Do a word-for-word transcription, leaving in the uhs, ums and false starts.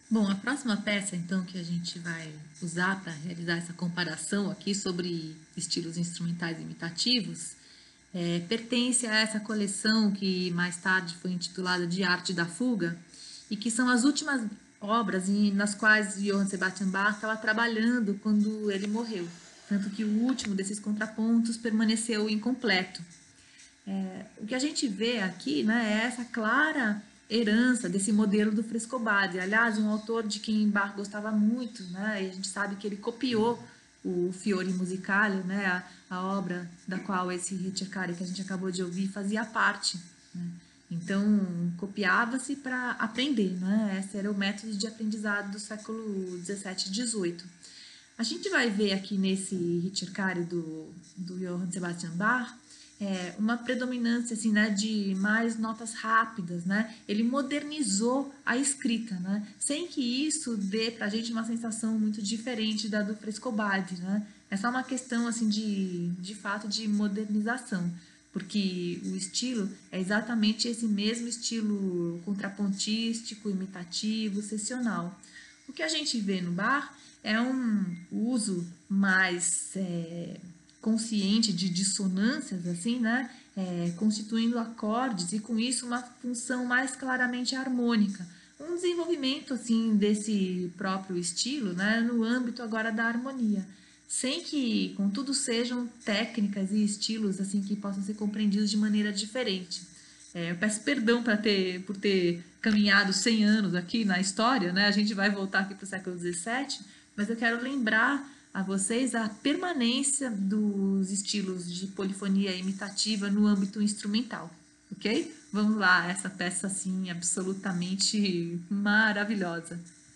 Bom, a próxima peça, então, que a gente vai usar para realizar essa comparação aqui sobre estilos instrumentais imitativos, é, pertence a essa coleção que mais tarde foi intitulada de Arte da Fuga, e que são as últimas obras em- nas quais Johann Sebastian Bach estava trabalhando quando ele morreu. Tanto que o último desses contrapontos permaneceu incompleto. O que a gente vê aqui, né, é essa clara herança desse modelo do Frescobaldi. Aliás, um autor de quem Bach gostava muito, né, e a gente sabe que ele copiou o Fiori Musicale, né, a, a obra da qual esse Ricercari que a gente acabou de ouvir fazia parte. Né? Então, copiava-se para aprender, né? Esse era o método de aprendizado do século dezessete e dezoito. A gente vai ver aqui nesse Ricercari do, do Johann Sebastian Bach é, uma predominância assim, né, de mais notas rápidas, né? Ele modernizou a escrita, né? Sem que isso dê para a gente uma sensação muito diferente da do Frescobaldi, né? É só uma questão assim de, de fato de modernização, porque o estilo é exatamente esse mesmo estilo contrapontístico, imitativo, sessional. O que a gente vê no bar é um uso mais é, consciente de dissonâncias, assim, né? É, constituindo acordes e com isso uma função mais claramente harmônica. Um desenvolvimento assim desse próprio estilo, né? No âmbito agora da harmonia, sem que, contudo, sejam técnicas e estilos assim que possam ser compreendidos de maneira diferente. É, eu peço perdão para ter, por ter caminhado cem anos aqui na história, né? A gente vai voltar aqui para o século dezessete, mas eu quero lembrar a vocês a permanência dos estilos de polifonia imitativa no âmbito instrumental, ok? Vamos lá, essa peça assim absolutamente maravilhosa.